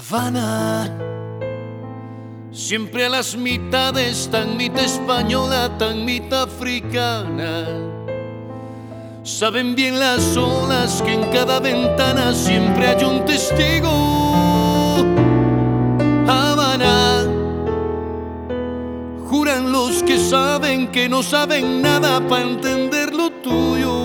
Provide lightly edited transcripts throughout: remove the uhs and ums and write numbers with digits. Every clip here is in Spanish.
Habana, siempre a las mitades, tan mitad española, tan mitad africana. Saben bien las olas que en cada ventana siempre hay un testigo. Habana, juran los que saben que no saben nada para entender lo tuyo.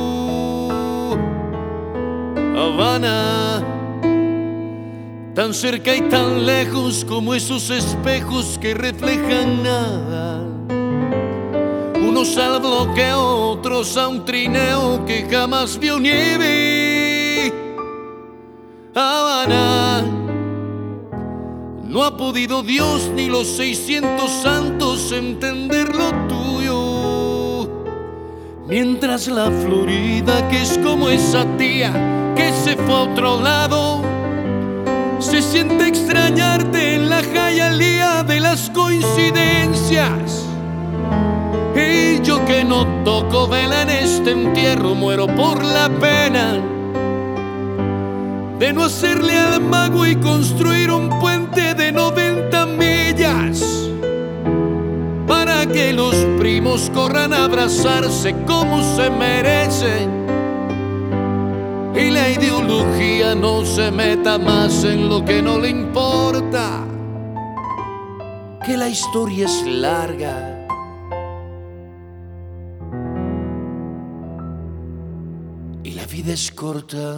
Habana, tan cerca y tan lejos como esos espejos que reflejan nada. Unos al bloqueo, otros a un trineo que jamás vio nieve. Habana, no ha podido Dios ni los 600 santos entender lo tuyo. Mientras la Florida, que es como esa tía que se fue a otro lado, se siente extrañarte en la jayalía de las coincidencias. Y yo que no toco vela en este entierro, muero por la pena de no hacerle al mago y construir un puente de 90 millas para que los primos corran a abrazarse como se merecen y la ideología no se meta más en lo que no le importa, que la historia es larga y la vida es corta.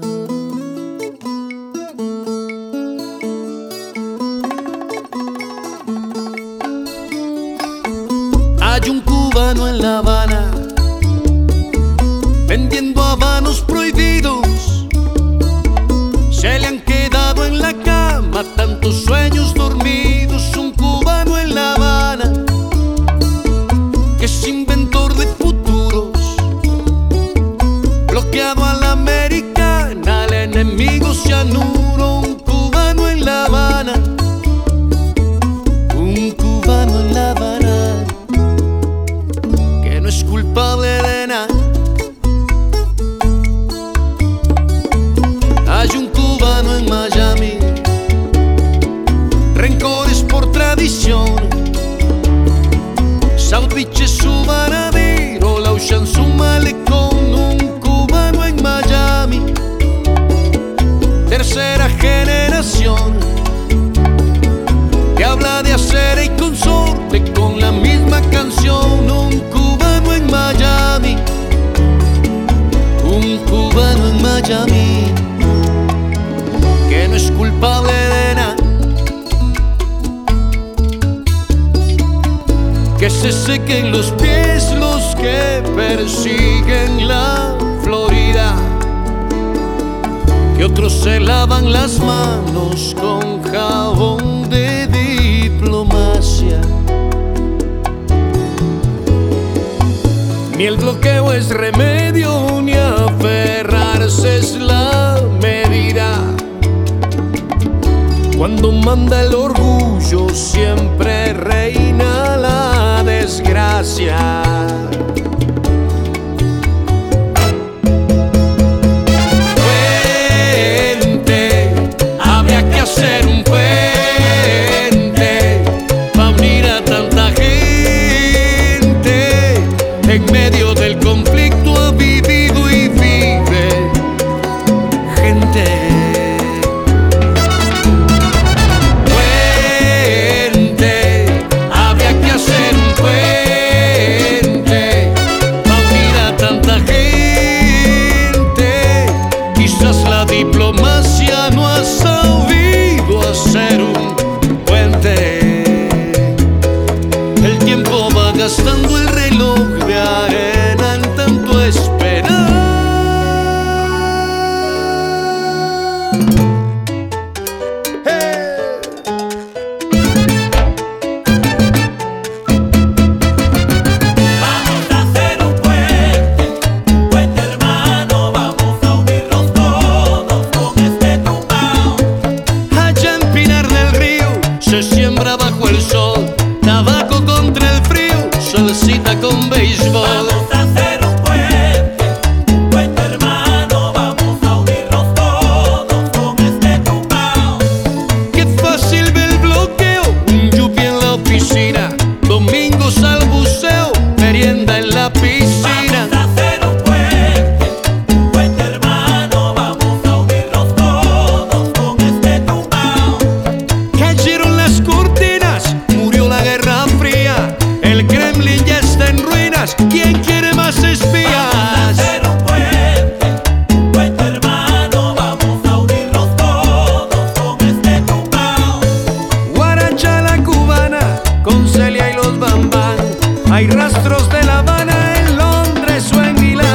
Hay un cubano en La Habana vendiendo habanos prohibidos. Se le han quedado en la cama tantos sueños dormidos. Un cubano en La Habana que es inventor de futuros, bloqueado a la americana, al enemigo cianuro. Un cubano en La Habana, un cubano en La Habana que no es culpable de nada. Hay un cubano en Miami, rencores por tradición. South Beach es su varadero, la Ocean su malecón. Un cubano en Miami, tercera generación, que habla de acera y consorte con la misma canción. Un cubano en Miami, un cubano en Miami que no es culpable de nada. Que se sequen los pies los que persiguen la Florida, que otros se lavan las manos con jabón de diplomacia. Ni el bloqueo es remedio, ni aferrarse es la medida. Cuando manda el orgullo siempre reina la desgracia. Puente, habría que hacer un puente para unir a tanta gente. En medio del conflicto ha vivido y vive gente. Diplomacia no ha sabido hacer un puente. El tiempo va gastando el reloj de arena en tanto esperar. Vamos a hacer un puente hermano, vamos a unirnos todos con este tumbao. Allá en Pinar del Río se siembra bajo el sol, tabaco contra el frío, solcita con béisbol. Vamos a hacer un puente hermano, vamos a unirnos todos con este tumbao. Que ¿Quién quiere más espías? Hacer un puente hermano, vamos a unirnos todos con este tumbao. Guaracha la cubana, con Celia y los Bambán. Hay rastros de La Habana en Londres o en Milán.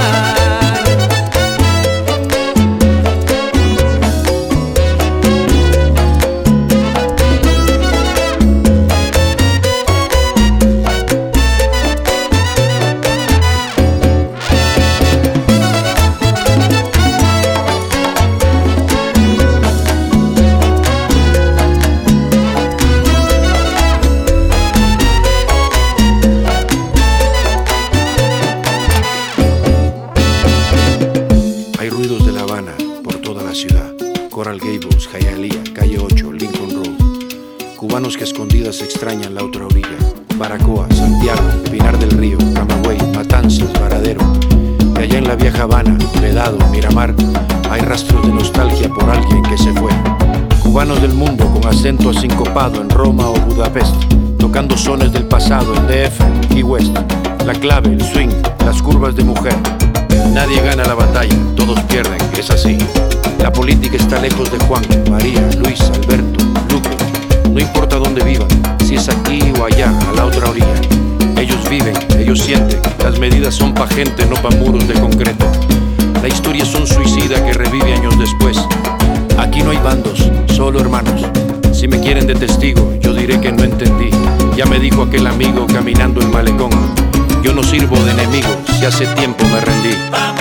Ciudad, Coral Gables, Hialeah, Calle 8, Lincoln Road. Cubanos que a escondidas extrañan la otra orilla. Baracoa, Santiago, Pinar del Río, Camagüey, Matanzas, Varadero. Y allá en la vieja Habana, Vedado, Miramar, hay rastros de nostalgia por alguien que se fue. Cubanos del mundo con acento asincopado en Roma o Budapest, tocando sones del pasado en DF, Key West. La clave, el swing, las curvas de mujer. Nadie gana la batalla, todos pierden, es así. La política está lejos de Juan, María, Luis, Alberto, Lupe. No importa dónde vivan, si es aquí o allá, a la otra orilla. Ellos viven, ellos sienten. Las medidas son pa' gente, no pa' muros de concreto. La historia es un suicida que revive años después. Aquí no hay bandos, solo hermanos. Si me quieren de testigo, yo diré que no entendí. Ya me dijo aquel amigo caminando el malecón. Yo no sirvo de enemigo, si hace tiempo me rendí.